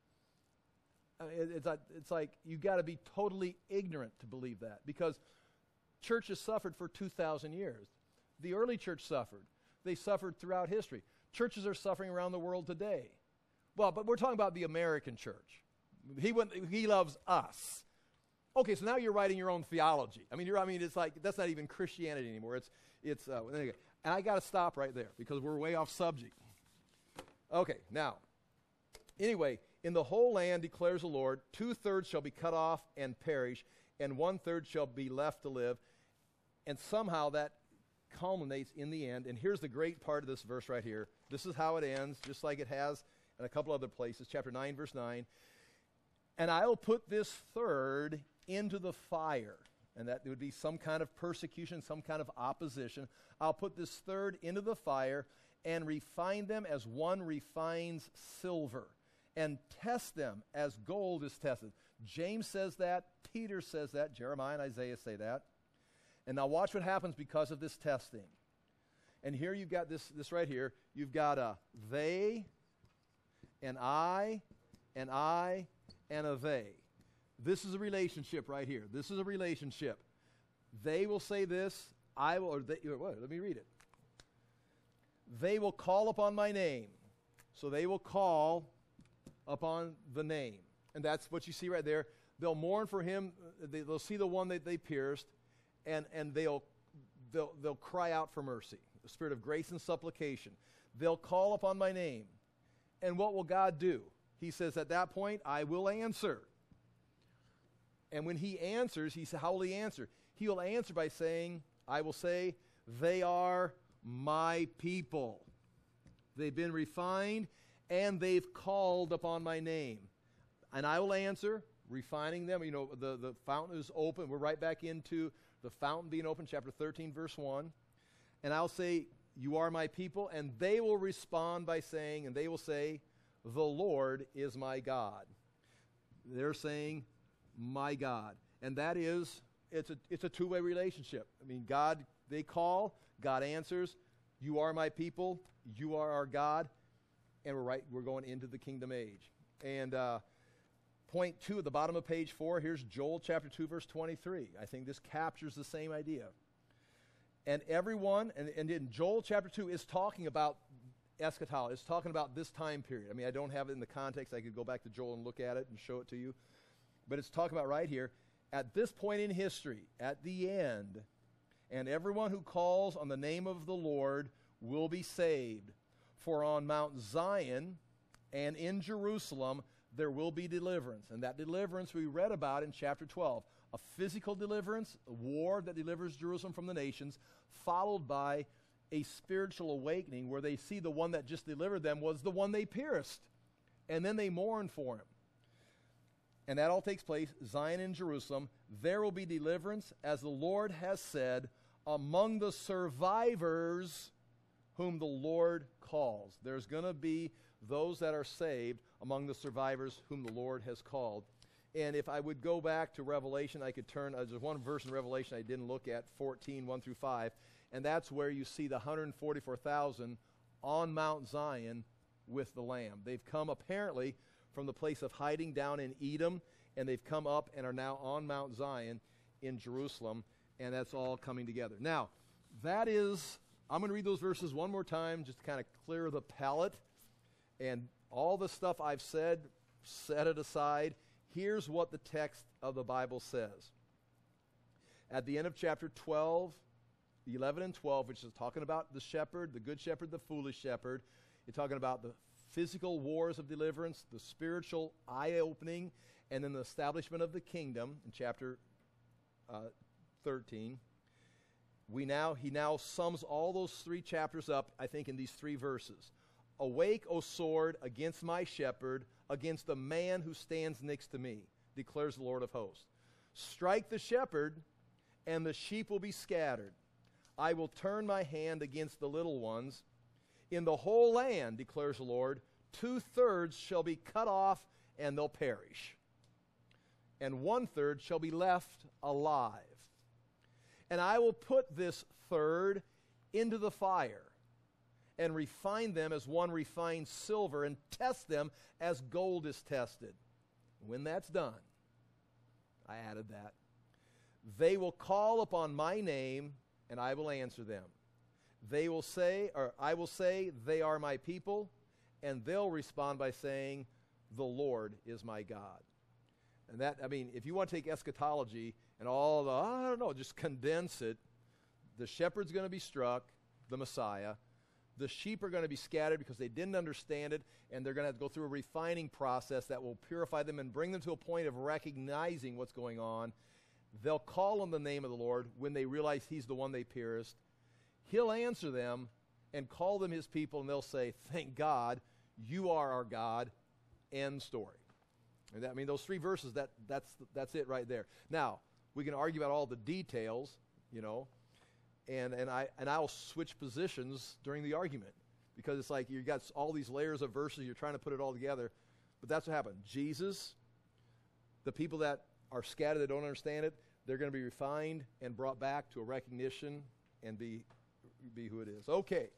Speaker 1: I mean, it, it's, like, it's like you've got to be totally ignorant to believe that, because church has suffered for two thousand years. The early church suffered. They suffered throughout history. Churches are suffering around the world today. Well, but we're talking about the American church. He went, he loves us. Okay, so now you're writing your own theology. I mean, you're, I mean, it's like that's not even Christianity anymore. It's it's. Uh, and I got to stop right there because we're way off subject. Okay, now, anyway. In the whole land, declares the Lord, two-thirds shall be cut off and perish, and one-third shall be left to live. And somehow that culminates in the end. And here's the great part of this verse right here. This is how it ends, just like it has in a couple other places. Chapter nine, verse nine. And I will put this third into the fire. And that would be some kind of persecution, some kind of opposition. I'll put this third into the fire and refine them as one refines silver, and test them as gold is tested. James says that. Peter says that. Jeremiah and Isaiah say that. And now watch what happens because of this testing. And here you've got this, this right here. You've got a they, and I, and I, and a they. This is a relationship right here. This is a relationship. They will say this. I will, or they, what? Let me read it. They will call upon my name. So they will call upon the name. And that's what you see right there. They'll mourn for him. They, they'll see the one that they pierced, and, and they'll, they'll, they'll cry out for mercy, the spirit of grace and supplication. They'll call upon my name. And what will God do? He says, at that point, I will answer. And when he answers, he said, how will he answer? He will answer by saying, I will say, they are my people. They've been refined, and they've called upon my name. And I will answer, refining them. You know, the, the fountain is open. We're right back into the fountain being open, chapter thirteen, verse one. And I'll say, you are my people, and they will respond by saying, and they will say, the Lord is my God. They're saying, my God. And that is, it's a, it's a two-way relationship. I mean, God, they call, God answers, you are my people, you are our God, and we're right, we're going into the kingdom age. And uh, point two at the bottom of page four, here's Joel chapter two, verse twenty-three. I think this captures the same idea. And everyone, and, and in Joel chapter two is talking about eschatology. It's talking about this time period. I mean, I don't have it in the context. I could go back to Joel and look at it and show it to you. But it's talking about right here, at this point in history, at the end, and everyone who calls on the name of the Lord will be saved. For on Mount Zion and in Jerusalem there will be deliverance. And that deliverance we read about in chapter twelve. A physical deliverance, a war that delivers Jerusalem from the nations, followed by a spiritual awakening where they see the one that just delivered them was the one they pierced. And then they mourn for him. And that all takes place, Zion and Jerusalem. There will be deliverance, as the Lord has said, among the survivors whom the Lord calls. There's going to be those that are saved among the survivors whom the Lord has called. And if I would go back to Revelation, I could turn, uh, there's one verse in Revelation I didn't look at, fourteen, one through five, and that's where you see the one hundred forty-four thousand on Mount Zion with the Lamb. They've come apparently from the place of hiding down in Edom, and they've come up and are now on Mount Zion in Jerusalem, and that's all coming together. Now, that is, I'm going to read those verses one more time just to kind of clear the palate, and all the stuff I've said, set it aside. Here's what the text of the Bible says. At the end of chapter twelve, eleven and twelve, which is talking about the shepherd, the good shepherd, the foolish shepherd, you're talking about the physical wars of deliverance, the spiritual eye-opening, and then the establishment of the kingdom in chapter uh, thirteen. We now, he now sums all those three chapters up, I think, in these three verses. Awake, O sword, against my shepherd, against the man who stands next to me, declares the Lord of hosts. Strike the shepherd, and the sheep will be scattered. I will turn my hand against the little ones. In the whole land, declares the Lord, two-thirds shall be cut off, and they'll perish. And one-third shall be left alive. And I will put this third into the fire, and refine them as one refines silver, and test them as gold is tested. When that's done, I added that, they will call upon my name, and I will answer them. They will say, or I will say, they are my people, and they'll respond by saying, the Lord is my God. And that, I mean, if you want to take eschatology and all the, I don't know, just condense it, the shepherd's going to be struck, the Messiah. The sheep are going to be scattered because they didn't understand it, and they're going to have to go through a refining process that will purify them and bring them to a point of recognizing what's going on. They'll call on the name of the Lord when they realize he's the one they pierced. He'll answer them and call them his people, and they'll say, thank God, you are our God. End story. And that, I mean, those three verses, that, that's, that's it right there. Now, we can argue about all the details, you know, and, and, I, and I'll switch positions during the argument because it's like you've got all these layers of verses, you're trying to put it all together. But that's what happened. Jesus, the people that are scattered, that don't understand it, they're going to be refined and brought back to a recognition and be, be who it is. Okay.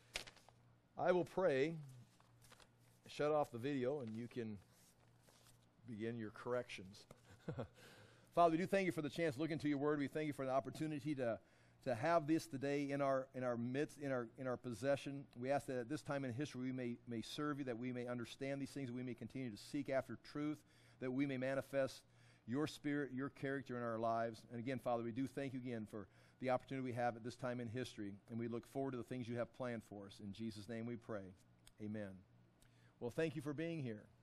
Speaker 1: I will pray, shut off the video, and you can begin your corrections. Father, we do thank you for the chance to look into your word. We thank you for the opportunity to, to have this today in our in our midst, in our in our possession. We ask that at this time in history we may, may serve you, that we may understand these things, that we may continue to seek after truth, that we may manifest your spirit, your character in our lives. And again, Father, we do thank you again for the opportunity we have at this time in history, and we look forward to the things you have planned for us. In Jesus' name we pray. Amen. Well, thank you for being here.